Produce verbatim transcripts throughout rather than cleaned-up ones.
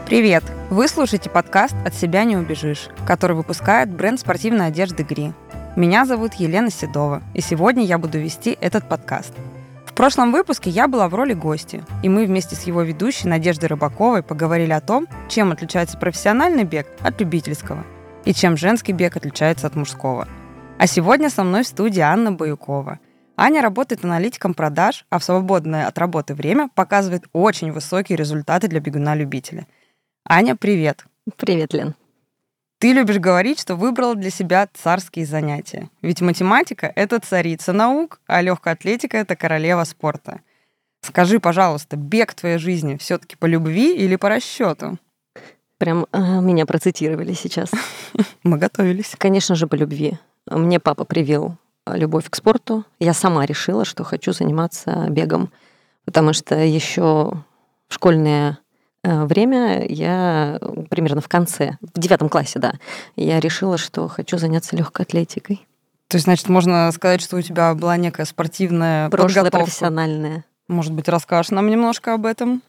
Привет! Вы слушаете подкаст «От себя не убежишь», который выпускает бренд спортивной одежды «Гри». Меня зовут Елена Седова, и сегодня я буду вести этот подкаст. В прошлом выпуске я была в роли гостя, и мы вместе с его ведущей Надеждой Рыбаковой поговорили о том, чем отличается профессиональный бег от любительского, и чем женский бег отличается от мужского. А сегодня со мной в студии Анна Баюкова. Аня работает аналитиком продаж, а в свободное от работы время показывает очень высокие результаты для бегуна-любителя. Аня, привет. Привет, Лен. Ты любишь говорить, что выбрала для себя царские занятия. Ведь математика — это царица наук, а легкая атлетика — это королева спорта. Скажи, пожалуйста, бег в твоей жизни все-таки по любви или по расчету? Прям э, меня процитировали сейчас. Мы готовились. Конечно же, по любви. Мне папа привил любовь к спорту. Я сама решила, что хочу заниматься бегом, потому что еще в школьное время я примерно в конце, в девятом классе, да, я решила, что хочу заняться легкой атлетикой. То есть, значит, можно сказать, что у тебя была некая спортивная прошлое подготовка. Профессиональная. Может быть, расскажешь нам немножко об этом?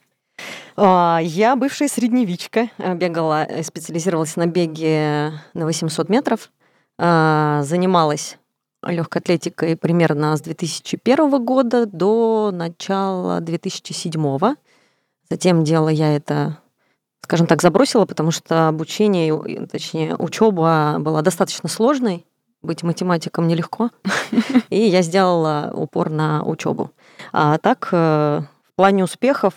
Я бывшая средневичка, бегала, специализировалась на беге на восемьсот метров, занималась легкой атлетикой примерно с две тысячи первого года до начала две тысячи седьмого. Затем дело я это, скажем так, забросила, потому что обучение, точнее, учеба была достаточно сложной. Быть математиком нелегко. И я сделала упор на учебу. А так, в плане успехов,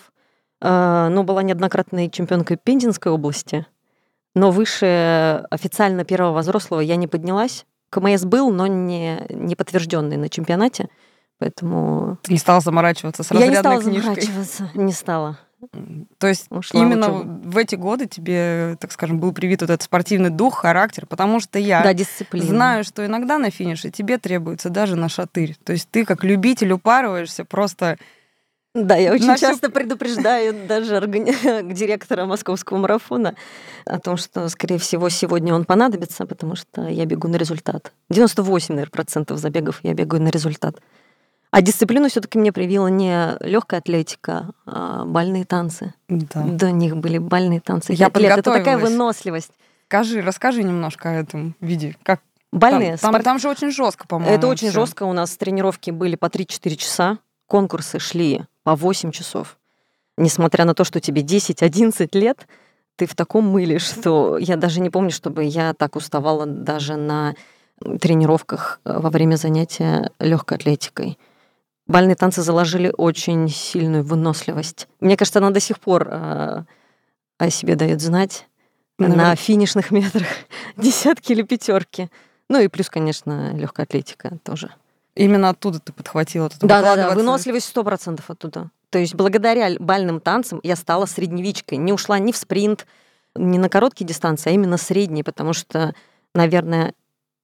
ну, была неоднократной чемпионкой Пензенской области, но выше официально первого взрослого я не поднялась. КМС был, но не, не подтвержденный на чемпионате, поэтому... Ты не стала заморачиваться с разрядной книжкой? Я не стала заморачиваться, не стала. То есть ушла именно в, в эти годы тебе, так скажем, был привит вот этот спортивный дух, характер, потому что я да, дисциплина. Знаю, что иногда на финише тебе требуется даже на шатырь. То есть ты как любитель упарываешься просто... Да, я очень на часто всю... предупреждаю даже органи... директора московского марафона о том, что, скорее всего, сегодня он понадобится, потому что я бегу на результат. девяносто восемь, наверное, процентов забегов я бегаю на результат. А дисциплину все-таки мне привила не легкая атлетика, а бальные танцы. Да. До них были бальные танцы. Я подготовилась. Это такая выносливость. Скажи, расскажи немножко о этом виде. Как бальные? Там, там, там же очень жестко, по-моему. Это очень всё. жестко. У нас тренировки были по три-четыре часа, конкурсы шли по восемь часов. Несмотря на то, что тебе десять-одиннадцать лет, ты в таком мыле, что я даже не помню, чтобы я так уставала даже на тренировках во время занятия легкой атлетикой. Бальные танцы заложили очень сильную выносливость. Мне кажется, она до сих пор э, о себе дает знать mm-hmm. на финишных метрах десятки или пятерки. Ну и плюс, конечно, легкая атлетика тоже. Именно оттуда ты подхватила? Да, да, да, выносливость сто процентов оттуда. То есть благодаря бальным танцам я стала средневичкой. Не ушла ни в спринт, ни на короткие дистанции, а именно средние, потому что, наверное,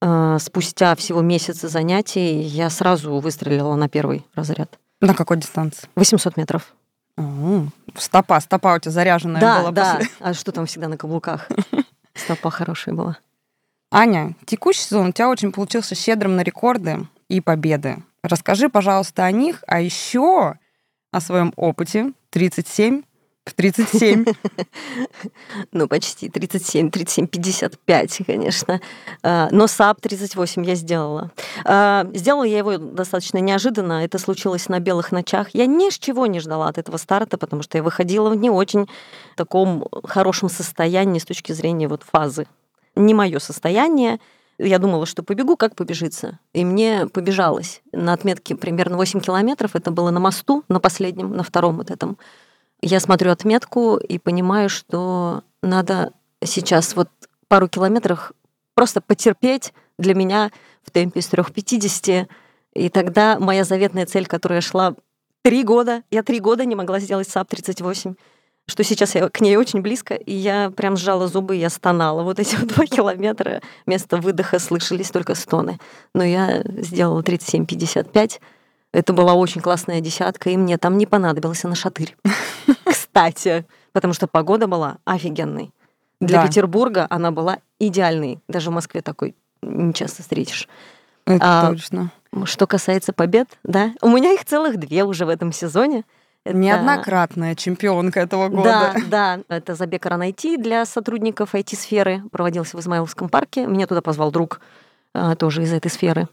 спустя всего месяца занятий я сразу выстрелила на первый разряд. На какой дистанции? восемьсот метров. А-а-а. Стопа, стопа у тебя заряженная да, была. Да, после... да. А что там всегда на каблуках? Стопа хорошая была. Аня, текущий сезон у тебя очень получился щедрым на рекорды и победы. Расскажи, пожалуйста, о них, а еще о своем опыте. тридцать семь в тридцать семь. Ну, почти тридцать семь, тридцать семь, пятьдесят пять, конечно. Но САП тридцать восемь я сделала. Сделала я его достаточно неожиданно. Это случилось на белых ночах. Я ни с чего не ждала от этого старта, потому что я выходила в не очень таком хорошем состоянии с точки зрения вот фазы. Не мое состояние. Я думала, что побегу, как побежится. И мне побежалось. На отметке примерно восемь километров. Это было на мосту, на последнем, на втором вот этом. Я смотрю отметку и понимаю, что надо сейчас вот пару километров просто потерпеть для меня в темпе с трёх пятидесяти. И тогда моя заветная цель, которая шла три года, я три года не могла сделать САП тридцать восемь, что сейчас я к ней очень близко, и я прям сжала зубы, я стонала. Вот эти два километра вместо выдоха слышались только стоны. Но я сделала тридцать семь пятьдесят пять. Это была очень классная десятка, и мне там не понадобился на шатырь. Кстати, потому что погода была офигенной. Для да. Петербурга она была идеальной. Даже в Москве такой не часто встретишь. Это а, точно. Что касается побед, да, у меня их целых две уже в этом сезоне. Это... Неоднократная чемпионка этого года. Да, да. Это забег Run ай ти для сотрудников ай ти-сферы. Проводился в Измайловском парке. Меня туда позвал друг тоже из этой сферы.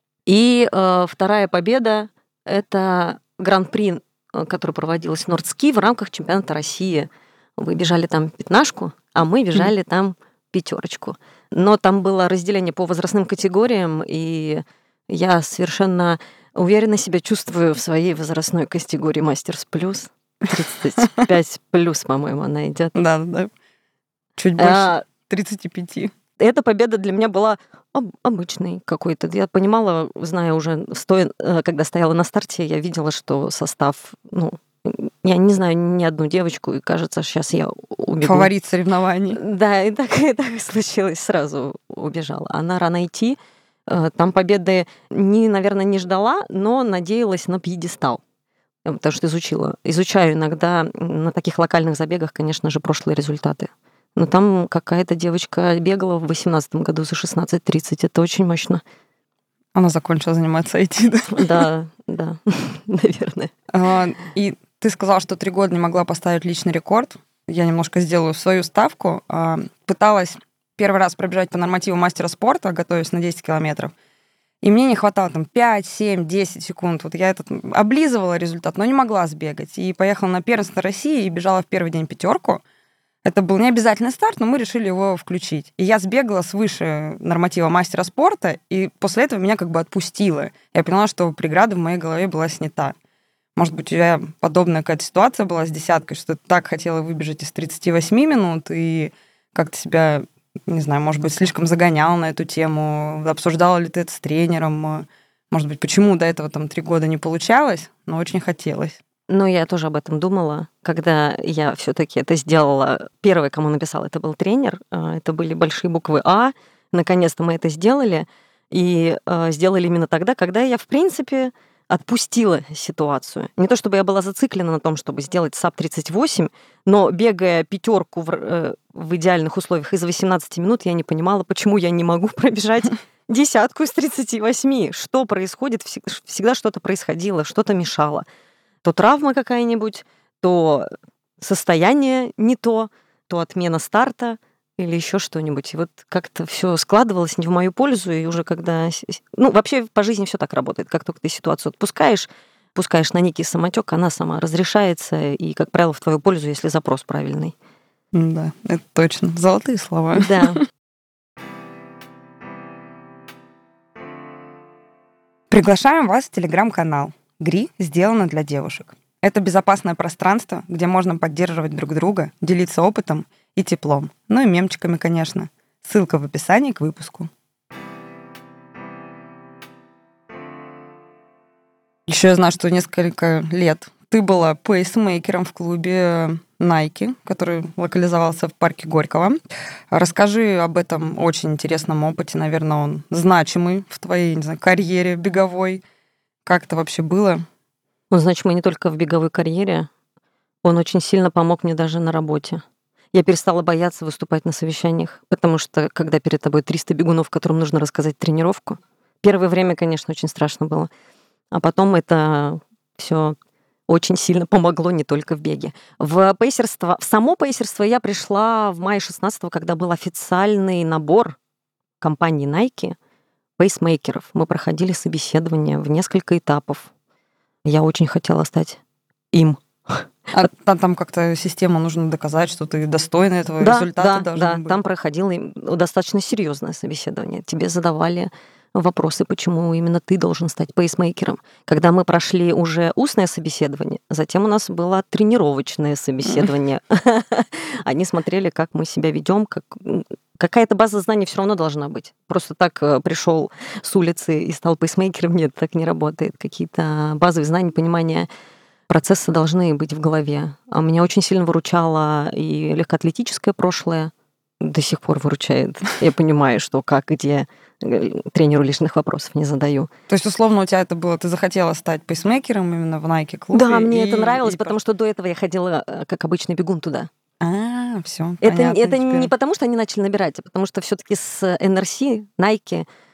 И э, вторая победа — это гран-при, который проводился в Нордски в рамках чемпионата России. Вы бежали там пятнашку, а мы бежали mm. там пятерочку. Но там было разделение по возрастным категориям, и я совершенно уверенно себя чувствую в своей возрастной категории Мастерс Плюс. тридцать пять плюс, по-моему, она идет. Да, да. Чуть больше тридцати пяти. Эта победа для меня была обычной какой-то. Я понимала, зная уже, стоя, когда стояла на старте, я видела, что состав, ну, я не знаю ни одну девочку, и кажется, сейчас я убегу. Фаворит соревнований. Да, и так, и так случилось, сразу убежала. А на Run ай ти там победы, не, наверное, не ждала, но надеялась на пьедестал. Потому что изучила. Изучаю иногда на таких локальных забегах, конечно же, прошлые результаты. Но там какая-то девочка бегала в восемнадцатом году за шестнадцать тридцать. Это очень мощно. Она закончила заниматься ай ти, да? Да, да, наверное. А, и ты сказала, что три года не могла поставить личный рекорд. Я немножко сделаю свою ставку. А, пыталась первый раз пробежать по нормативу мастера спорта, готовясь на десять километров. И мне не хватало там пять, семь, десять секунд. Вот я этот облизывала результат, но не могла сбегать. И поехала на первенство России и бежала в первый день пятерку. Это был не обязательный старт, но мы решили его включить. И я сбегала свыше норматива мастера спорта, и после этого меня как бы отпустило. Я поняла, что преграда в моей голове была снята. Может быть, у тебя подобная какая-то ситуация была с десяткой, что ты так хотела выбежать из тридцати восьми минут, и как-то себя, не знаю, может быть, слишком загоняла на эту тему, обсуждала ли ты это с тренером, может быть, почему до этого там три года не получалось, но очень хотелось. Ну, я тоже об этом думала, когда я все-таки это сделала. Первый, кому написала, это был тренер. Это были большие буквы А. Наконец-то мы это сделали. И сделали именно тогда, когда я, в принципе, отпустила ситуацию. Не то чтобы я была зациклена на том, чтобы сделать САП тридцать восемь, но бегая пятерку в, в идеальных условиях из восемнадцати минут, я не понимала, почему я не могу пробежать десятку из тридцати восьми. Что происходит? Всегда что-то происходило, что-то мешало. То травма какая-нибудь, то состояние не то, то отмена старта или еще что-нибудь. И вот как-то все складывалось не в мою пользу, и уже когда... Ну, вообще по жизни все так работает. Как только ты ситуацию отпускаешь, пускаешь на некий самотек, она сама разрешается, и, как правило, в твою пользу, если запрос правильный. Да, это точно. Золотые слова. Да. Приглашаем вас в телеграм-канал. ГРИ сделано для девушек. Это безопасное пространство, где можно поддерживать друг друга, делиться опытом и теплом. Ну и мемчиками, конечно. Ссылка в описании к выпуску. Еще я знаю, что несколько лет ты была пейсмейкером в клубе Nike, который локализовался в парке Горького. Расскажи об этом очень интересном опыте. Наверное, он значимый в твоей, не знаю, карьере беговой. Как это вообще было? Он значимый не только в беговой карьере. Он очень сильно помог мне даже на работе. Я перестала бояться выступать на совещаниях, потому что, когда перед тобой триста бегунов, которым нужно рассказать тренировку, первое время, конечно, очень страшно было. А потом это все очень сильно помогло не только в беге. В пейсерство, в само пейсерство я пришла в мае шестнадцатого, когда был официальный набор компании Nike пейсмейкеров. Мы проходили собеседование в несколько этапов. Я очень хотела стать им. А там, там как-то система нужно доказать, что ты достойна этого да, результата. Да, да, быть. Там проходило достаточно серьезное собеседование. Тебе задавали вопросы, почему именно ты должен стать пейсмейкером. Когда мы прошли уже устное собеседование, затем у нас было тренировочное собеседование. Они смотрели, как мы себя ведем, как... Какая-то база знаний все равно должна быть. Просто так пришел с улицы и стал пейсмейкером, нет, так не работает. Какие-то базовые знания, понимания процесса должны быть в голове. А меня очень сильно выручало и легкоатлетическое прошлое. До сих пор выручает. Я понимаю, что как, где, тренеру лишних вопросов не задаю. То есть, условно, у тебя это было, ты захотела стать пейсмейкером именно в Nike клубе? Да, мне и, это нравилось, и... потому что до этого я ходила как обычный бегун туда. А, все. Это, это не потому, что они начали набирать, а потому что все-таки с эн эр си, Nike,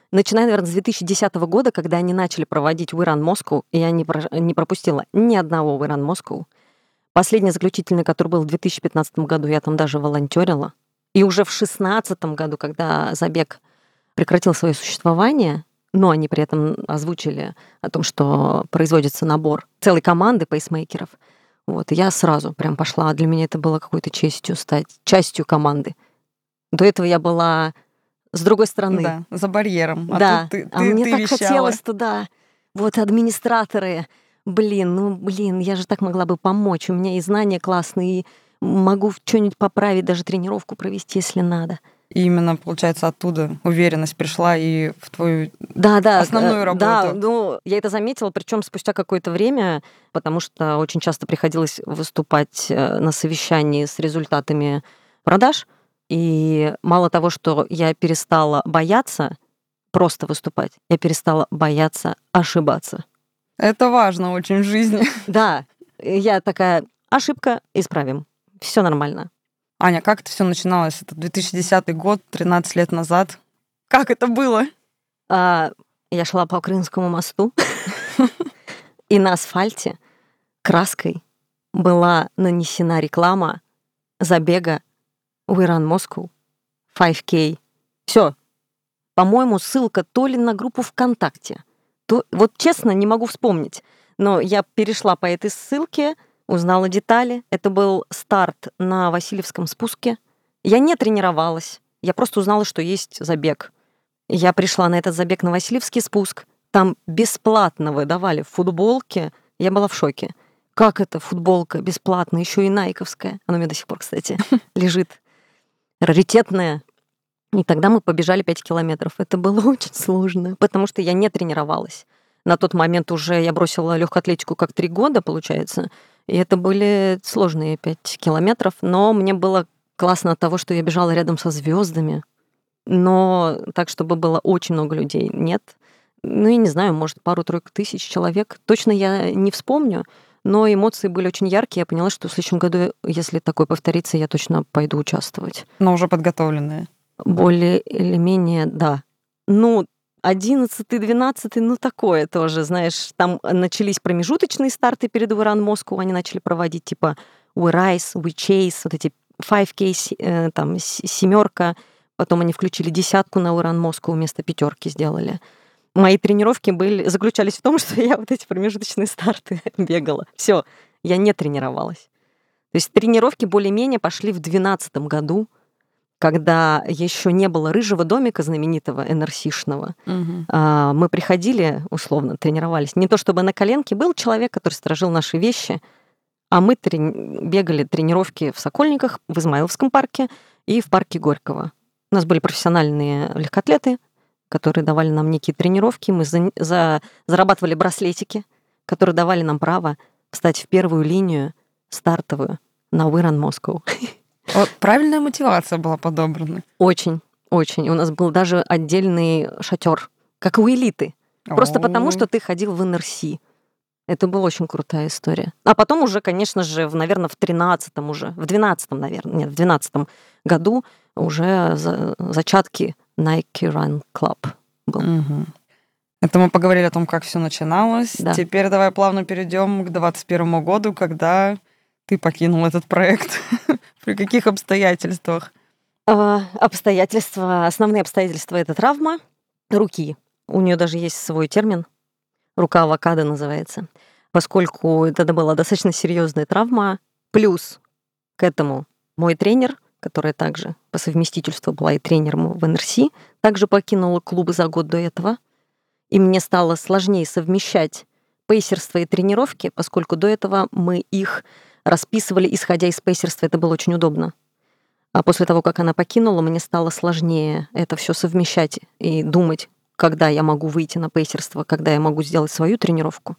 начиная, наверное, с две тысячи десятого года, когда они начали проводить We Run Moscow, и я не, про... не пропустила ни одного We Run Moscow. Последний заключительный, который был в две тысячи пятнадцатом году, я там даже волонтерила. И уже в шестнадцатом году, когда забег прекратил свое существование, но они при этом озвучили о том, что производится набор целой команды пейсмейкеров, вот, и я сразу прям пошла. Для меня это было какой-то честью стать частью команды. До этого я была с другой стороны. Да, за барьером. А да, тут ты, а ты, мне ты так вещала. хотелось туда. Вот администраторы, блин, ну, блин, я же так могла бы помочь. У меня и знания классные, и могу что-нибудь поправить, даже тренировку провести, если надо. И именно, получается, оттуда уверенность пришла и в твою да, да, основную работу. Да, ну, я это заметила, причем спустя какое-то время, потому что очень часто приходилось выступать на совещании с результатами продаж. И мало того, что я перестала бояться просто выступать, я перестала бояться ошибаться. Это важно очень в жизни. Да, я такая, ошибка, исправим. Все нормально. Аня, как это все начиналось? Это две тысячи десятый год, тринадцать лет назад. Как это было? А, я шла по Крымскому мосту, и на асфальте краской была нанесена реклама забега We Run Moscow, пять кей. Все. По-моему, ссылка то ли на группу ВКонтакте. То, вот честно, не могу вспомнить. Но я перешла по этой ссылке, узнала детали. Это был старт на Васильевском спуске. Я не тренировалась. Я просто узнала, что есть забег. Я пришла на этот забег на Васильевский спуск. Там бесплатно выдавали футболки. Я была в шоке. Как это футболка бесплатно, еще и найковская? Она у меня до сих пор, кстати, лежит. Раритетная. И тогда мы побежали пять километров. Это было очень сложно, потому что я не тренировалась. На тот момент уже я бросила легкую атлетику как три года, получается. И это были сложные пять километров. Но мне было классно от того, что я бежала рядом со звездами. Но так, чтобы было очень много людей, нет. Ну, я не знаю, может, пару-тройку тысяч человек. Точно я не вспомню. Но эмоции были очень яркие. Я поняла, что в следующем году, если такое повторится, я точно пойду участвовать. Но уже подготовленная. Более или менее, да. Ну, одиннадцатый, двенадцатый, ну, такое тоже, знаешь. Там начались промежуточные старты перед We Run Moscow. Они начали проводить, типа, We Rise, We Chase, вот эти пять кей, там, семерка. Потом они включили десятку на We Run Moscow, вместо пятерки сделали. Мои тренировки были, заключались в том, что я вот эти промежуточные старты бегала. Все, я не тренировалась. То есть тренировки более-менее пошли в двенадцатом году, когда еще не было рыжего домика знаменитого эн эр си-шного. Угу. Мы приходили, условно, тренировались. Не то чтобы на коленке, был человек, который сторожил наши вещи, а мы трени- бегали тренировки в Сокольниках, в Измайловском парке и в парке Горького. У нас были профессиональные легкоатлеты, которые давали нам некие тренировки. Мы за, за, зарабатывали браслетики, которые давали нам право встать в первую линию стартовую на We Run Moscow. Вот правильная мотивация была подобрана. Очень, очень. У нас был даже отдельный шатер, как у элиты. Просто О-о-о. потому, что ты ходил в эн эр си. Это была очень крутая история. А потом уже, конечно же, в, наверное, в тринадцатом уже, в двенадцатом, наверное, нет, в двенадцатом году уже за, зачатки Nike Run Club был. Угу. Это мы поговорили о том, как все начиналось. Да. Теперь давай плавно перейдем к двадцать первому году, когда ты покинул этот проект. При каких обстоятельствах? А, обстоятельства, основные обстоятельства — это травма руки. У нее даже есть свой термин. Рука авокадо называется. Поскольку это была достаточно серьезная травма, плюс к этому мой тренер, которая также по совместительству была и тренером в эн эр си, также покинула клубы за год до этого. И мне стало сложнее совмещать пейсерство и тренировки, поскольку до этого мы их расписывали, исходя из пейсерства. Это было очень удобно. А после того, как она покинула, мне стало сложнее это все совмещать и думать, когда я могу выйти на пейсерство, когда я могу сделать свою тренировку.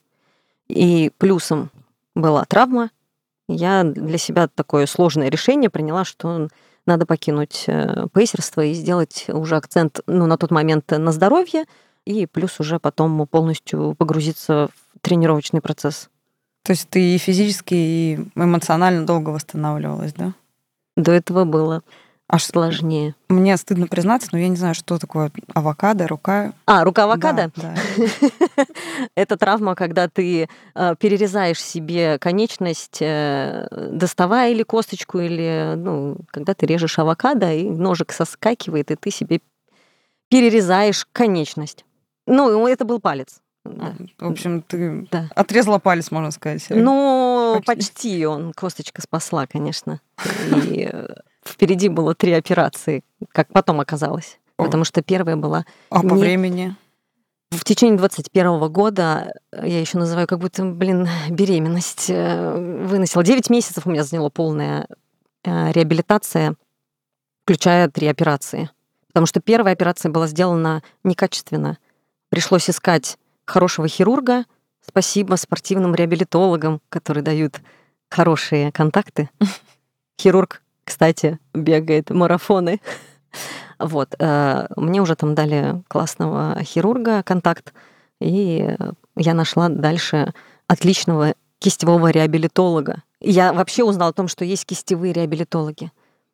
И плюсом была травма. Я для себя такое сложное решение приняла, что надо покинуть пейсерство и сделать уже акцент, ну, на тот момент на здоровье, и плюс уже потом полностью погрузиться в тренировочный процесс. То есть ты и физически, и эмоционально долго восстанавливалась, да? До этого было. аж сложнее. Мне стыдно признаться, но я не знаю, что такое авокадо, рука. А, рука авокадо? Да, да. Это травма, когда ты э, перерезаешь себе конечность, э, доставая или косточку, или, ну, когда ты режешь авокадо, и ножик соскакивает, и ты себе перерезаешь конечность. Ну, это был палец. Да. В общем, ты да. отрезала палец, можно сказать. Ну, почти. почти. Он косточка спасла, конечно. И впереди было три операции, как потом оказалось. О. Потому что первая была... А не... по времени? В течение двадцать первого года, я еще называю, как будто, блин, беременность выносила. девять месяцев у меня заняла полная реабилитация, включая три операции. Потому что первая операция была сделана некачественно. Пришлось искать хорошего хирурга. Спасибо спортивным реабилитологам, которые дают хорошие контакты. Хирург, кстати, бегает марафоны. Вот. Мне уже там дали классного хирурга контакт, и я нашла дальше отличного кистевого реабилитолога. Я вообще узнала о том, что есть кистевые реабилитологи.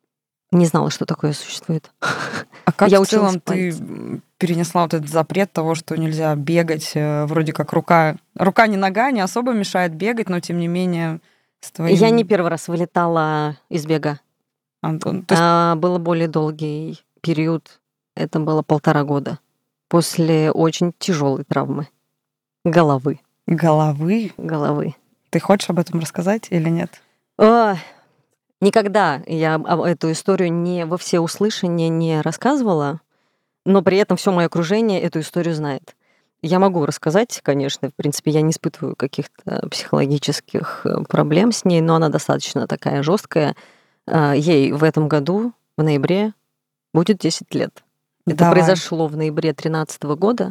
Не знала, что такое существует. А как я в целом ты перенесла вот этот запрет того, что нельзя бегать, вроде как рука... Рука не нога, не особо мешает бегать, но тем не менее... С твоим... Я не первый раз вылетала из бега. Антон, есть... а, было более долгий период. Это было полтора года. После очень тяжелой травмы. Головы. Головы? Головы. Ты хочешь об этом рассказать или нет? О, никогда я эту историю не во всеуслышание не рассказывала, но при этом все мое окружение эту историю знает. Я могу рассказать, конечно, в принципе, я не испытываю каких-то психологических проблем с ней, но она достаточно такая жесткая. Ей в этом году, в ноябре, будет десять лет. Это Давай. Произошло в ноябре тринадцатого года.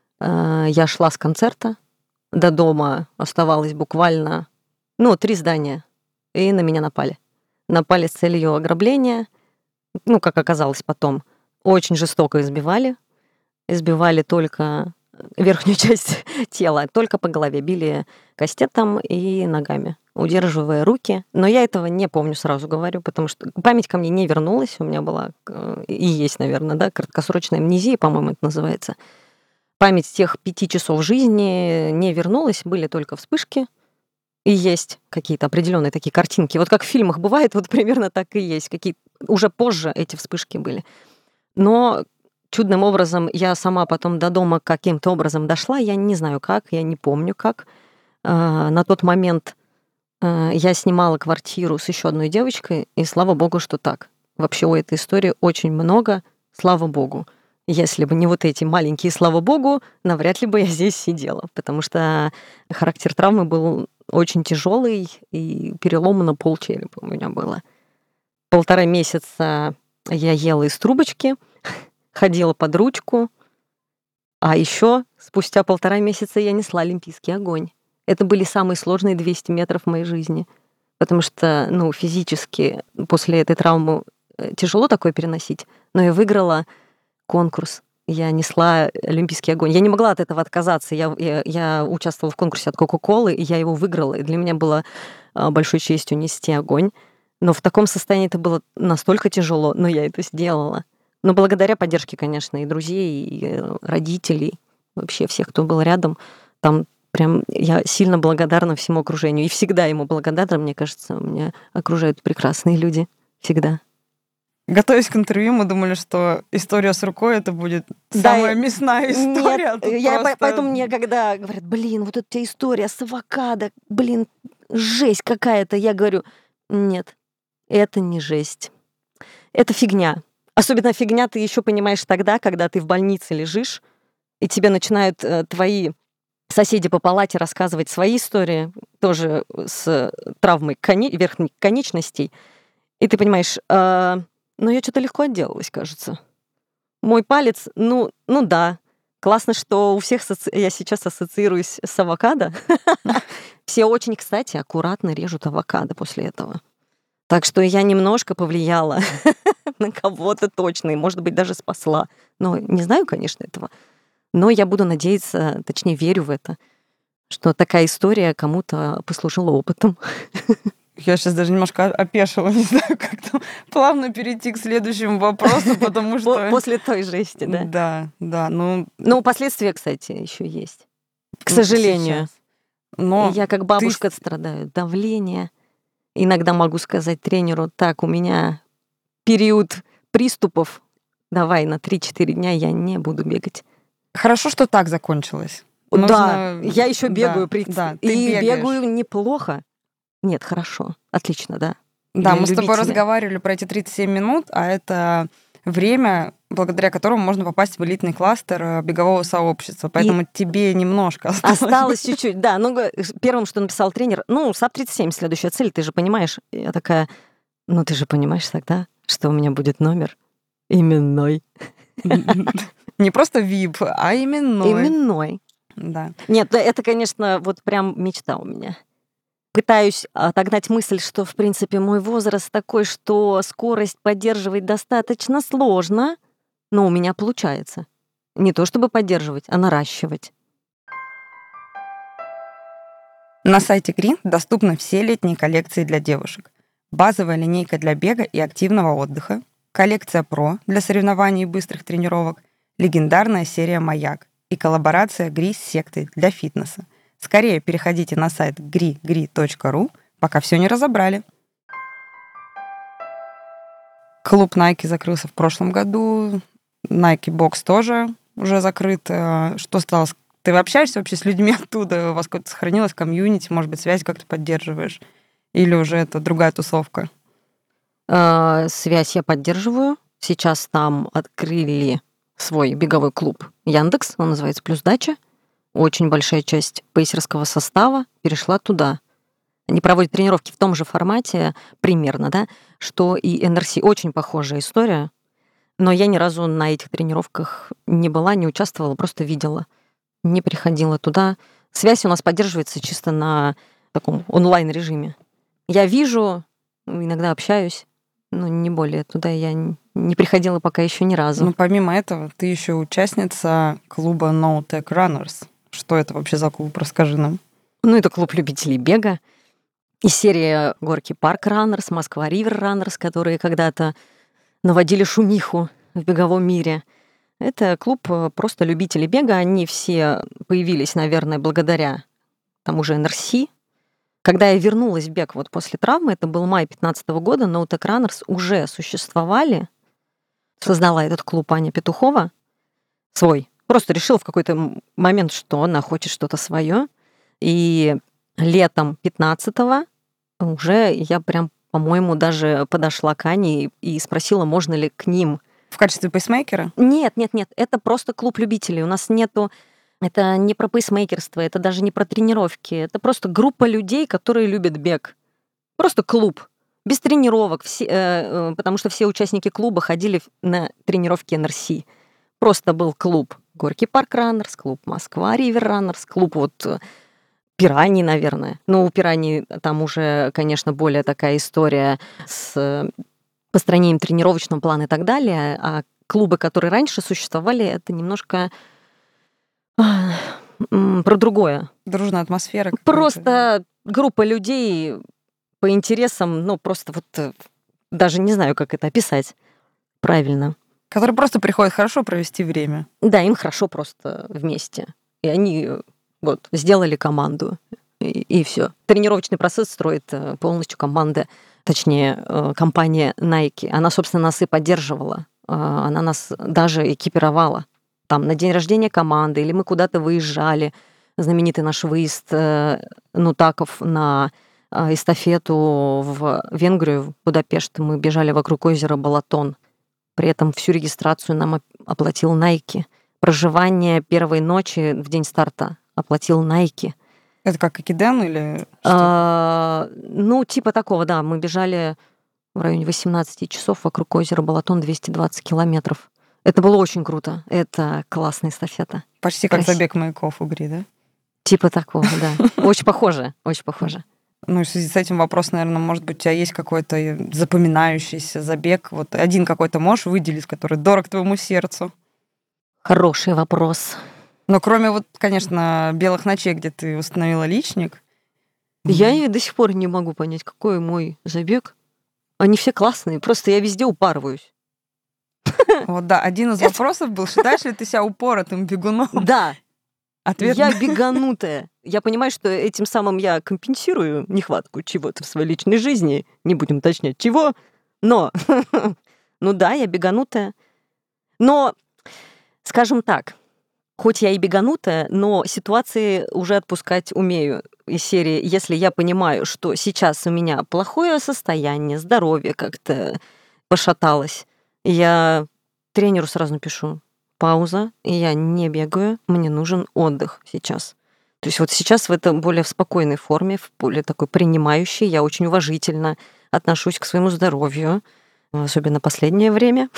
Я шла с концерта, до дома оставалось буквально, ну, три здания, и на меня напали. Напали с целью ограбления, ну, как оказалось потом, очень жестоко избивали. Избивали только верхнюю часть тела, только по голове. Били кастетом и ногами, удерживая руки. Но я этого не помню, сразу говорю, потому что память ко мне не вернулась. У меня была, и есть, наверное, да, краткосрочная амнезия, по-моему, это называется. Память тех пяти часов жизни не вернулась, были только вспышки. И есть какие-то определенные такие картинки. Вот как в фильмах бывает, вот примерно так и есть. Какие уже позже эти вспышки были. Но чудным образом я сама потом до дома каким-то образом дошла. Я не знаю как, я не помню как. На тот момент я снимала квартиру с еще одной девочкой, и слава богу, что так. Вообще у этой истории очень много, слава богу. Если бы не вот эти маленькие, слава богу, навряд ли бы я здесь сидела, потому что характер травмы был очень тяжелый, и переломано полчерепа у меня было. Полтора месяца я ела из трубочки, ходила под ручку, а еще спустя полтора месяца я несла олимпийский огонь. Это были самые сложные двести метров в моей жизни, потому что, ну, физически после этой травмы тяжело такое переносить, но я выиграла конкурс. Я несла олимпийский огонь. Я не могла от этого отказаться. Я, я, я участвовала в конкурсе от Кока-Колы, и я его выиграла. И для меня было большой честью нести огонь. Но в таком состоянии это было настолько тяжело, но я это сделала. Но благодаря поддержке, конечно, и друзей, и родителей, вообще всех, кто был рядом, там прям я сильно благодарна всему окружению. И всегда ему благодарна, мне кажется, меня окружают прекрасные люди. Всегда. Готовясь к интервью, мы думали, что история с рукой это будет да, самая мясная история. Нет, я, просто... Поэтому мне, когда говорят, блин, вот эта история с авокадо, блин, жесть какая-то, я говорю, нет, это не жесть. Это фигня. Особенно фигня ты еще понимаешь тогда, когда ты в больнице лежишь, и тебе начинают э, твои соседи по палате рассказывать свои истории, тоже с травмой коне... верхних конечностей, и ты понимаешь... Э, Но я что-то легко отделалась, кажется. Мой палец, ну, ну да. Классно, что у всех соци... я сейчас ассоциируюсь с авокадо. Все очень, кстати, аккуратно режут авокадо после этого. Так что я немножко повлияла на кого-то точно, и, может быть, даже спасла. Но не знаю, конечно, этого. Но я буду надеяться, точнее, верю в это, что такая история кому-то послужила опытом. Я сейчас даже немножко опешила, не знаю, как там плавно перейти к следующему вопросу, потому что... После той жести, да? Да, да, ну... Ну, последствия, кстати, еще есть. К сожалению. Но я как бабушка ты... страдаю. Давление. Иногда могу сказать тренеру, так, у меня период приступов, давай на три-четыре дня я не буду бегать. Хорошо, что так закончилось. Нужно... Да, я еще бегаю. Да, при... да, и бегаешь. Бегаю неплохо. Нет, хорошо, отлично, да. Да, Для мы любителя. с тобой разговаривали про эти тридцать семь минут, а это время, благодаря которому можно попасть в элитный кластер бегового сообщества. Поэтому и тебе немножко осталось. Осталось чуть-чуть, да. Ну, первым, что написал тренер, ну, САП тридцать семь, следующая цель, ты же понимаешь. Я такая, ну, ты же понимаешь тогда, что у меня будет номер именной. Не просто ви ай пи, а именной. Именной. Да. Нет, это, конечно, вот прям мечта у меня. Пытаюсь отогнать мысль, что, в принципе, мой возраст такой, что скорость поддерживать достаточно сложно, но у меня получается. Не то чтобы поддерживать, а наращивать. На сайте Green доступны все летние коллекции для девушек. Базовая линейка для бега и активного отдыха, коллекция Pro для соревнований и быстрых тренировок, легендарная серия «Маяк» и коллаборация Гри с сектой для фитнеса. Скорее переходите на сайт гри гри точка ру, пока все не разобрали. Клуб Nike закрылся в прошлом году. Nike Box тоже уже закрыт. Что стало? Ты общаешься вообще с людьми оттуда? У вас какое-то сохранилось комьюнити? Может быть, связь как-то поддерживаешь? Или уже это другая тусовка? А, связь я поддерживаю. Сейчас там открыли свой беговой клуб Яндекс. Он называется «Плюс Дача». Очень большая часть пейсерского состава перешла туда. Они проводят тренировки в том же формате, примерно, да, что и эн эр си. Очень похожая история. Но я ни разу на этих тренировках не была, не участвовала, просто видела. Не приходила туда. Связь у нас поддерживается чисто на таком онлайн-режиме. Я вижу, иногда общаюсь, но не более. Туда я не приходила пока еще ни разу. Ну, помимо этого, ты еще участница клуба No Tech Runners. Что это вообще за клуб? Расскажи нам. Ну, это клуб любителей бега. И серия горки Парк Раннерс, Москва Ривер Раннерс, которые когда-то наводили шумиху в беговом мире. Это клуб просто любителей бега. Они все появились, наверное, благодаря тому же эн эр си. Когда я вернулась в бег вот после травмы, это был май две тысячи пятнадцатого года, No Tech Runners уже существовали. Создала этот клуб Аня Петухова свой. Просто решила в какой-то момент, что она хочет что-то свое. И летом пятнадцатого уже я прям, по-моему, даже подошла к Ане и спросила, можно ли к ним. В качестве пейсмейкера? Нет, нет, нет. Это просто клуб любителей. У нас нету... Это не про пейсмейкерство, это даже не про тренировки. Это просто группа людей, которые любят бег. Просто клуб. Без тренировок. Все, э, потому что все участники клуба ходили на тренировки эн эр си. Просто был клуб Горки Парк Раннерс, клуб Москва Ривер Раннерс, клуб вот Пираний, наверное. Ну, у Пираний там уже, конечно, более такая история с построением тренировочного плана и так далее. А клубы, которые раньше существовали, это немножко про другое. Дружная атмосфера. Просто группа людей по интересам, ну, просто вот даже не знаю, как это описать правильно. Которые просто приходят хорошо провести время. Да, им хорошо просто вместе. И они вот сделали команду, и, и все. Тренировочный процесс строит полностью команда, точнее, компания Nike. Она, собственно, нас и поддерживала. Она нас даже экипировала. Там на день рождения команды, или мы куда-то выезжали. Знаменитый наш выезд Нутаков на эстафету в Венгрию, в Будапешт. Мы бежали вокруг озера Балатон. При этом всю регистрацию нам оплатил Nike. Проживание первой ночи в день старта оплатил Nike. Это как Экиден или что? А, ну, типа такого, да. Мы бежали в районе восемнадцать часов вокруг озера Балатон, двести двадцать километров. Это было очень круто. Это классная эстафета. Почти как забег маяков у Гри, да? Типа такого, да. Очень похоже, очень похоже. Ну, и в связи с этим вопрос, наверное, может быть, у тебя есть какой-то запоминающийся забег? Вот один какой-то можешь выделить, который дорог твоему сердцу? Хороший вопрос. Но кроме вот, конечно, белых ночей, где ты установила личник, Я и до сих пор не могу понять, какой мой забег. Они все классные, просто я везде упарываюсь. Вот да, один из вопросов был, считаешь ли ты себя упоротым бегуном? Да. Ответ Я беганутая. Я понимаю, что этим самым я компенсирую нехватку чего-то в своей личной жизни. Не будем уточнять, чего. Но, ну да, я беганутая. Но, скажем так, хоть я и беганутая, но ситуации уже отпускать умею. Из серии, если я понимаю, что сейчас у меня плохое состояние, здоровье как-то пошаталось, я тренеру сразу напишу: пауза, и я не бегаю, мне нужен отдых сейчас. То есть вот сейчас в этом более в спокойной форме, в более такой принимающей, я очень уважительно отношусь к своему здоровью, особенно последнее время.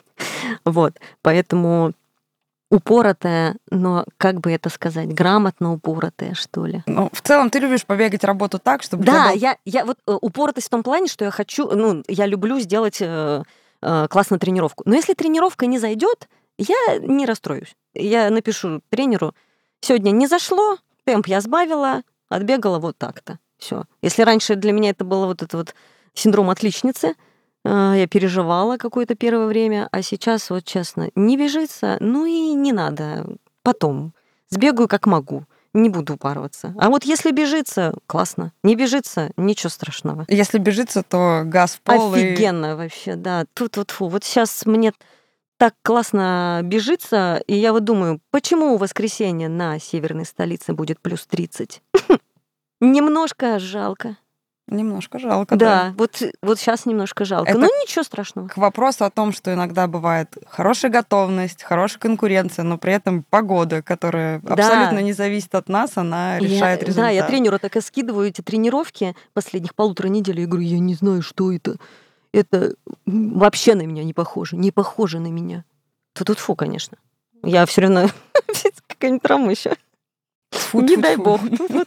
Вот, поэтому упоротая, но как бы это сказать, грамотно упоротая, что ли. Ну, в целом ты любишь побегать работу так, чтобы... Да, был... я, я вот упоротость в том плане, что я хочу, ну, я люблю сделать э, э, классную тренировку. Но если тренировка не зайдет, я не расстроюсь. Я напишу тренеру: сегодня не зашло, темп я сбавила, отбегала вот так-то. Все. Если раньше для меня это было вот это вот синдром отличницы, я переживала какое-то первое время, а сейчас, вот честно, не бежится, ну и не надо. Потом сбегаю как могу, не буду упарываться. А вот если бежится, классно. Не бежится, ничего страшного. Если бежится, то газ в пол. Офигенно и... вообще, да. Тут вот фу. Вот сейчас мне так классно бежится, и я вот думаю, почему в воскресенье на северной столице будет плюс тридцать? Немножко жалко. Немножко жалко, да. Да, вот, вот сейчас немножко жалко. Это ну ничего страшного. К вопросу о том, что иногда бывает хорошая готовность, хорошая конкуренция, но при этом погода, которая да. абсолютно не зависит от нас, она решает я, результат. Да, я тренеру так и скидываю эти тренировки последних полутора недель, и говорю: я не знаю, что это. Это вообще на меня не похоже, не похоже на меня. Тут фу, конечно. Я все равно какая-нибудь травма еще. Не дай бог.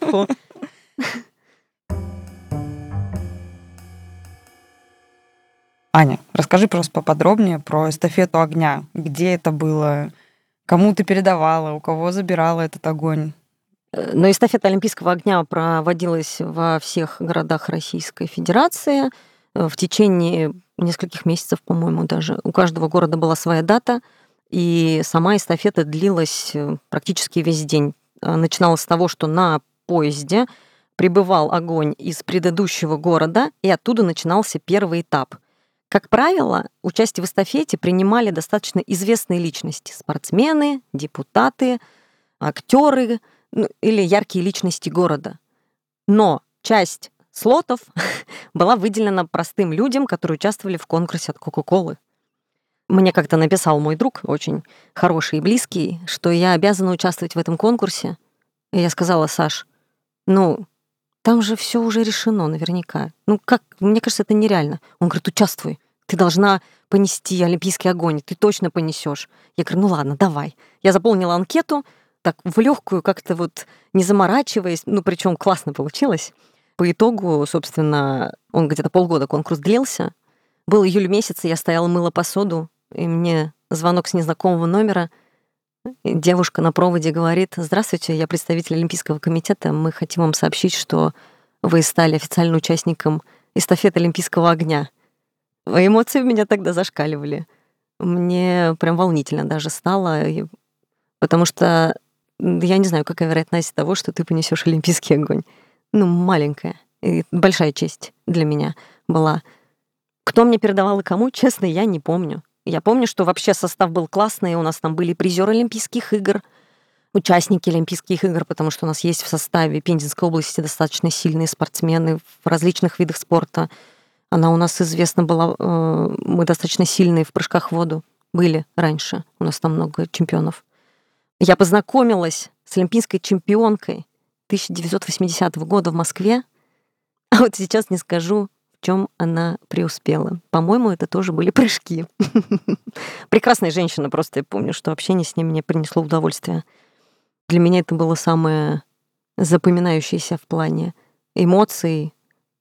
Аня, расскажи просто поподробнее про эстафету огня. Где это было? Кому ты передавала? У кого забирала этот огонь? Но эстафета Олимпийского огня проводилась во всех городах Российской Федерации в течение нескольких месяцев, по-моему, даже. У каждого города была своя дата, и сама эстафета длилась практически весь день. Начиналась с того, что на поезде прибывал огонь из предыдущего города, и оттуда начинался первый этап. Как правило, участие в эстафете принимали достаточно известные личности: спортсмены, депутаты, актеры, ну, или яркие личности города. Но часть слотов была выделена простым людям, которые участвовали в конкурсе от Кока-Колы. Мне как-то написал мой друг, очень хороший и близкий, что я обязана участвовать в этом конкурсе. И я сказала: Саш, ну, там же все уже решено наверняка. Ну как, мне кажется, это нереально. Он говорит: участвуй. Ты должна понести олимпийский огонь, ты точно понесешь. Я говорю: ну ладно, давай. Я заполнила анкету, так в легкую, как-то вот не заморачиваясь, ну причем классно получилось. По итогу, собственно, он где-то полгода конкурс длился. Был июль месяц, и я стояла, мыла посуду, и мне звонок с незнакомого номера. И девушка на проводе говорит: здравствуйте, я представитель Олимпийского комитета, мы хотим вам сообщить, что вы стали официальным участником эстафеты Олимпийского огня. Эмоции у меня тогда зашкаливали. Мне прям волнительно даже стало, потому что я не знаю, какая вероятность того, что ты понесешь олимпийский огонь. Ну, маленькая. И большая честь для меня была. Кто мне передавал и кому, честно, я не помню. Я помню, что вообще состав был классный, у нас там были призеры Олимпийских игр, участники Олимпийских игр, потому что у нас есть в составе Пензенской области достаточно сильные спортсмены в различных видах спорта. Она у нас известна была, мы достаточно сильные в прыжках в воду были раньше. У нас там много чемпионов. Я познакомилась с олимпийской чемпионкой тысяча девятьсот восьмидесятого года в Москве, а вот сейчас не скажу, в чем она преуспела. По-моему, это тоже были прыжки. Прекрасная женщина, просто я помню, что общение с ней мне принесло удовольствие. Для меня это было самое запоминающееся в плане эмоций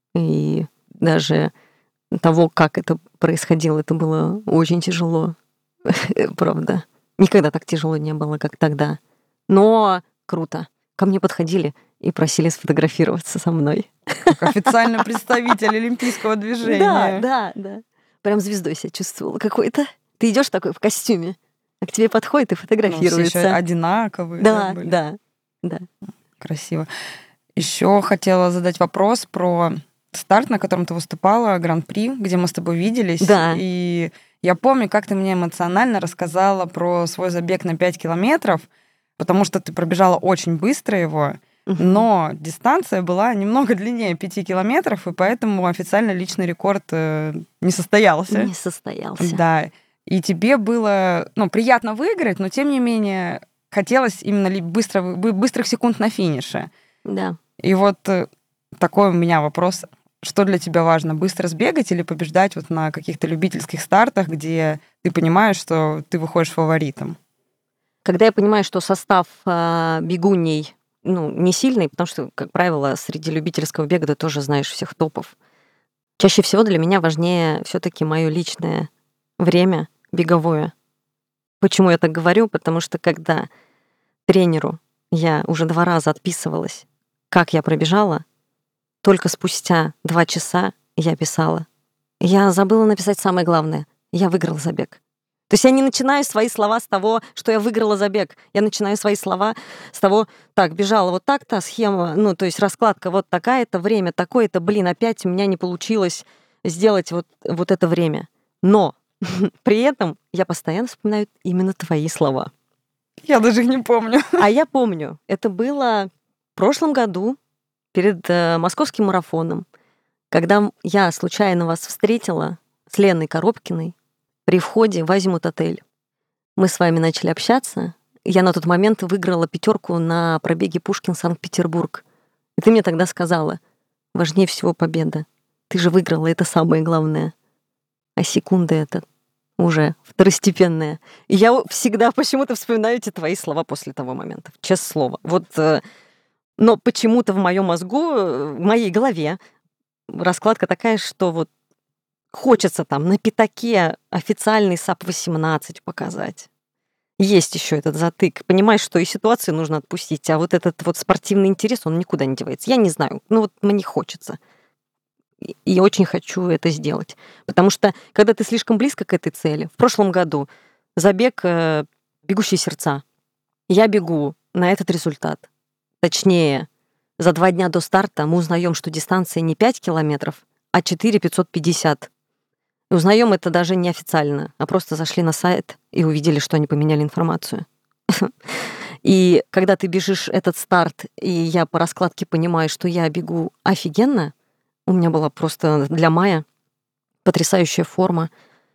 и даже того, как это происходило. Это было очень тяжело, правда. Никогда так тяжело не было, как тогда. Но круто. Ко мне подходили и просили сфотографироваться со мной. Как официальный представитель олимпийского движения. Да, да, да. Прям звездой себя чувствовала какой-то. Ты идешь такой в костюме, а к тебе подходит и фотографируется. Ну, все еще одинаковые. Да, были? да, да. Красиво. Еще хотела задать вопрос про старт, на котором ты выступала, Гран-при, где мы с тобой виделись. Да. И я помню, как ты мне эмоционально рассказала про свой забег на пять километров, потому что ты пробежала очень быстро его, но дистанция была немного длиннее пяти километров, и поэтому официально личный рекорд не состоялся. Не состоялся. Да. И тебе было, ну, приятно выиграть, но тем не менее хотелось именно быстро, быстрых секунд на финише. Да. И вот такой у меня вопрос. Что для тебя важно? Быстро сбегать или побеждать вот на каких-то любительских стартах, где ты понимаешь, что ты выходишь фаворитом? Когда я понимаю, что состав э, бегуней ну, не сильный, потому что, как правило, среди любительского бега ты тоже знаешь всех топов. Чаще всего для меня важнее все-таки мое личное время беговое. Почему я так говорю? Потому что когда тренеру я уже два раза отписывалась, как я пробежала, только спустя два часа я писала. Я забыла написать самое главное. Я выиграла забег. То есть я не начинаю свои слова с того, что я выиграла забег. Я начинаю свои слова с того, так, бежала вот так-то, схема, ну, то есть раскладка вот такая-то, время такое-то, блин, опять у меня не получилось сделать вот, вот это время. Но при этом я постоянно вспоминаю именно твои слова. Я даже их не помню. А я помню, это было в прошлом году перед э, московским марафоном, когда я случайно вас встретила с Леной Коробкиной при входе в Азимут-отель. Мы с вами начали общаться. Я на тот момент выиграла пятерку на пробеге Пушкин-Санкт-Петербург. И ты мне тогда сказала, важнее всего победа. Ты же выиграла, это самое главное. А секунда это уже второстепенная. И я всегда почему-то вспоминаю эти твои слова после того момента. Честное слово. Вот, но почему-то в моем мозгу, в моей голове раскладка такая, что вот хочется там на пятаке официальный САП восемнадцать показать. Есть еще этот затык. Понимаешь, что и ситуацию нужно отпустить, а вот этот вот спортивный интерес, он никуда не девается. Я не знаю, ну вот мне хочется. И очень хочу это сделать. Потому что, когда ты слишком близко к этой цели, в прошлом году забег «Бегущие сердца», я бегу на этот результат. Точнее, за два дня до старта мы узнаем, что дистанция не пять километров, а четыре тысячи пятьсот пятьдесят. И узнаем это даже неофициально, а просто зашли на сайт и увидели, что они поменяли информацию. И когда ты бежишь этот старт, и я по раскладке понимаю, что я бегу офигенно, у меня была просто для мая потрясающая форма.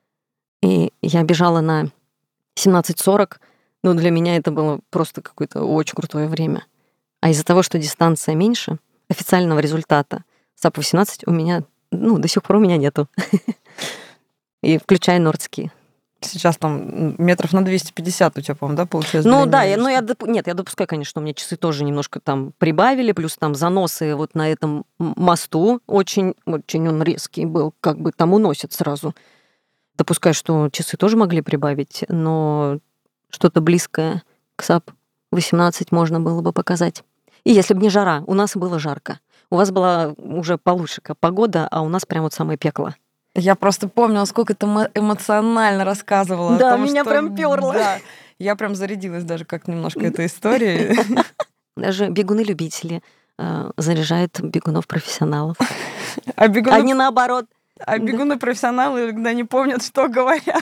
И я бежала на семнадцать сорок, но для меня это было просто какое-то очень крутое время. А из-за того, что дистанция меньше, официального результата САП восемнадцать у меня, ну, до сих пор у меня нету. И включая нордские. Сейчас там метров на двести пятьдесят у тебя, по-моему, да, получается? Ну да, я, ну, я, доп... нет, я допускаю, конечно, что у меня часы тоже немножко там прибавили, плюс там заносы вот на этом мосту очень, очень он резкий был, как бы там уносит сразу. Допускаю, что часы тоже могли прибавить, но что-то близкое к САП восемнадцать можно было бы показать. И если бы не жара, у нас было жарко. У вас была уже получше погода, а у нас прям вот самое пекло. Я просто помню, насколько ты эмоционально рассказывала. Да, о том, меня что... прям пёрло. Да, я прям зарядилась даже как немножко этой историей. Даже бегуны-любители э, заряжают бегунов-профессионалов. А бегуны... Они наоборот. А бегуны-профессионалы иногда не помнят, что говорят.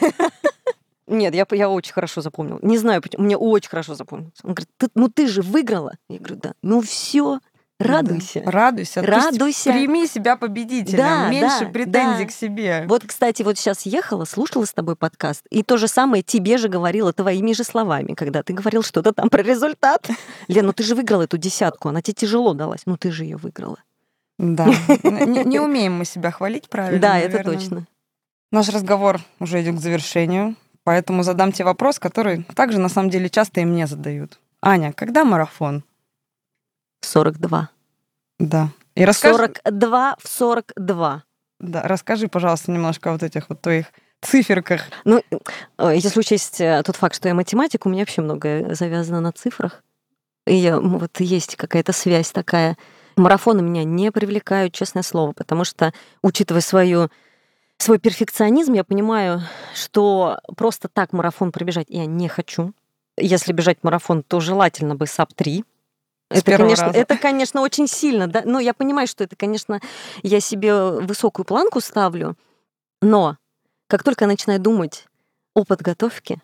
Нет, я, я очень хорошо запомнила. Не знаю, почему. Мне очень хорошо запомнилось. Он говорит, ты, ну ты же выиграла. Я говорю, да. Ну все, радуйся. Да. Радуйся. Радуйся. Прими себя победителем. Да, меньше да, претензий да. к себе. Вот, кстати, вот сейчас ехала, слушала с тобой подкаст, и то же самое тебе же говорила твоими же словами, когда ты говорил что-то там про результат. Лен, ну ты же выиграла эту десятку, она тебе тяжело далась. Ну ты же ее выиграла. Да. Не, не умеем мы себя хвалить правильно. Да, наверное. это точно. Наш разговор уже идет к завершению, поэтому задам тебе вопрос, который также на самом деле часто и мне задают. Аня, когда марафон? сорок два. Да. И расскажи... сорок два в сорок два. Да, расскажи, пожалуйста, немножко о вот этих вот твоих циферках. Ну, если учесть тот факт, что я математик, у меня вообще многое завязано на цифрах. И вот есть какая-то связь такая. Марафоны меня не привлекают, честное слово, потому что, учитывая свою, свой перфекционизм, я понимаю, что просто так марафон пробежать я не хочу. Если бежать марафон, то желательно бы САП три. Это конечно, это, конечно, очень сильно, да. Но я понимаю, что это, конечно, я себе высокую планку ставлю, но как только я начинаю думать о подготовке,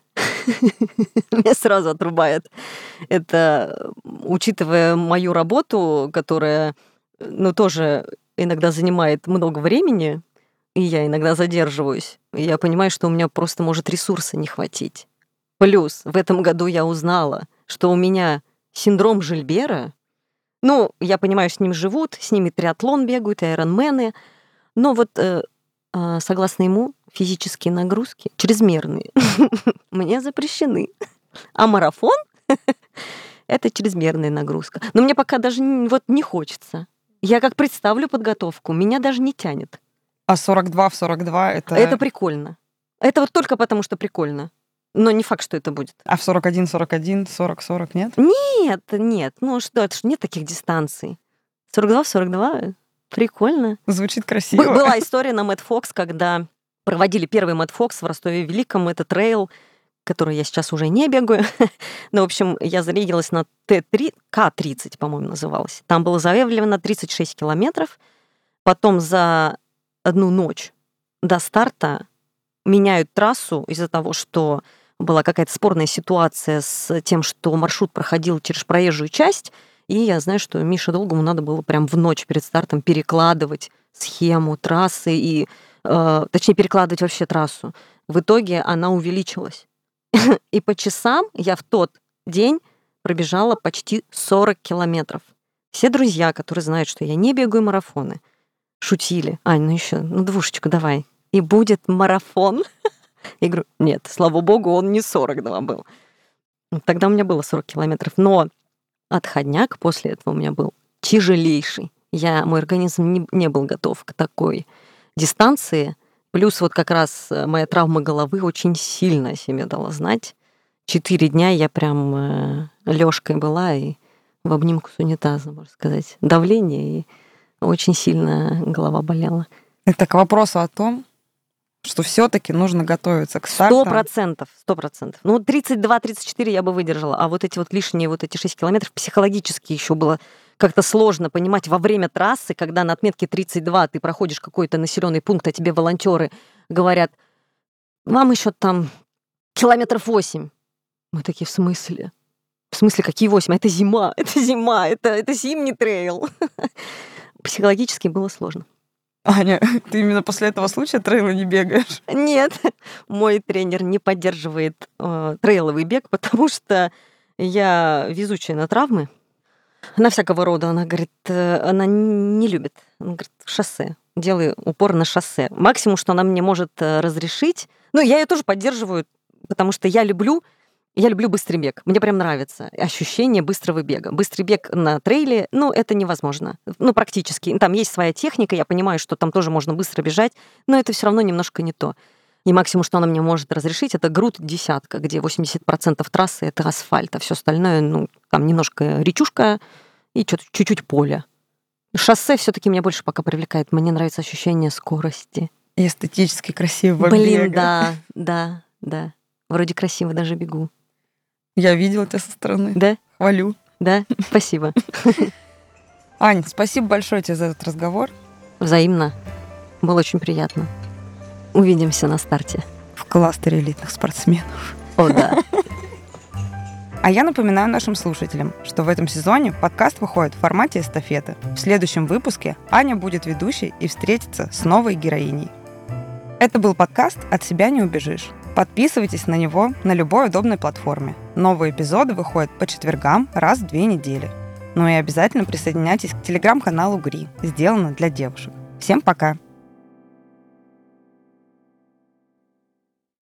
меня сразу отрубает. Это, учитывая мою работу, которая, ну, тоже иногда занимает много времени, и я иногда задерживаюсь, и я понимаю, что у меня просто может ресурса не хватить. Плюс в этом году я узнала, что у меня синдром Жильбера. Ну, я понимаю, с ним живут, с ними триатлон бегают, айронмены, но вот, э, э, согласно ему, физические нагрузки чрезмерные мне запрещены. А марафон — это чрезмерная нагрузка. Но мне пока даже вот не хочется. Я как представлю подготовку, меня даже не тянет. А сорок два в сорок два — это... Это прикольно. Это вот только потому, что прикольно. Но не факт, что это будет. А в сорок один сорок один, сорок сорок нет? Нет, нет. Ну что, это ж нет таких дистанций. сорок два в сорок два прикольно. Звучит красиво. Б- была история на Mad Fox, когда проводили первый Mad Fox в Ростове-Великом. Это трейл, который я сейчас уже не бегаю. Но, в общем, я зарегилась на Т три, К тридцать, по-моему, называлось. Там было заявлено тридцать шесть километров. Потом за одну ночь до старта меняют трассу из-за того, что была какая-то спорная ситуация с тем, что маршрут проходил через проезжую часть, и я знаю, что Мише Долгому надо было прям в ночь перед стартом перекладывать схему трассы, и, э, точнее, перекладывать вообще трассу. В итоге она увеличилась. И по часам я в тот день пробежала почти сорок километров. Все друзья, которые знают, что я не бегаю марафоны, шутили: Ань, ну еще, ну двушечку давай, и будет марафон. Я говорю: нет, слава богу, он не сорок два был. Тогда у меня было сорок километров. Но отходняк после этого у меня был тяжелейший. Я, мой организм не, не был готов к такой дистанции. Плюс вот как раз моя травма головы очень сильно о себе дала знать. Четыре дня я прям э, лёжкой была и в обнимку с унитазом, можно сказать. Давление, и очень сильно голова болела. Это к вопросу о том, что все-таки нужно готовиться к стартам. Сто процентов, сто процентов. Ну, тридцать два тридцать четыре я бы выдержала, а вот эти вот лишние вот эти шесть километров психологически еще было как-то сложно понимать во время трассы, когда на отметке тридцать два ты проходишь какой-то населенный пункт, а тебе волонтеры говорят: вам еще там километров восемь. Мы такие: в смысле? В смысле, какие восемь? Это зима, это зима, это, это зимний трейл. Психологически было сложно. Аня, ты именно после этого случая трейлы не бегаешь? Нет, мой тренер не поддерживает э, трейловый бег, потому что я везучая на травмы, на всякого рода. Она говорит, э, она не любит. Она говорит: шоссе, делай упор на шоссе. Максимум, что она мне может э, разрешить, ну, я ее тоже поддерживаю, потому что я люблю Я люблю быстрый бег. Мне прям нравится ощущение быстрого бега. Быстрый бег на трейле, ну, это невозможно. Ну, практически. Там есть своя техника, я понимаю, что там тоже можно быстро бежать, но это все равно немножко не то. И максимум, что она мне может разрешить, это груд десятка, где восемьдесят процентов трассы — это асфальт, а все остальное, ну, там немножко речушка и чуть-чуть поле. Шоссе все таки меня больше пока привлекает. Мне нравится ощущение скорости. И эстетически красивого Блин, бега. да, да, да. Вроде красиво даже бегу. Я видела тебя со стороны. Да? Хвалю. Да? Спасибо. Ань, спасибо большое тебе за этот разговор. Взаимно. Было очень приятно. Увидимся на старте. В кластере элитных спортсменов. О, да. А я напоминаю нашим слушателям, что в этом сезоне подкаст выходит в формате эстафеты. В следующем выпуске Аня будет ведущей и встретится с новой героиней. Это был подкаст «От себя не убежишь». Подписывайтесь на него на любой удобной платформе. Новые эпизоды выходят по четвергам раз в две недели. Ну и обязательно присоединяйтесь к телеграм-каналу ГРИ, сделано для девушек. Всем пока!